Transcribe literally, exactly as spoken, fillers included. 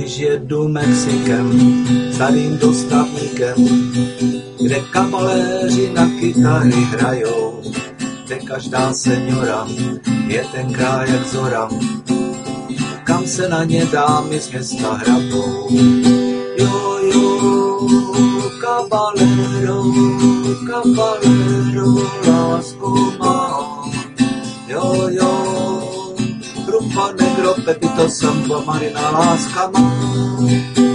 když jedu Mexikem, starým dostavníkem, kde kabaléři na kytary hrajou, kde každá seniora je tenká jak zora, kam se na ně dámy z města hrabou. Jo, jo, kabalero, kabalero, lásko mám. Jo, jo, rumba negro, pepito, samba, marina, láska mám.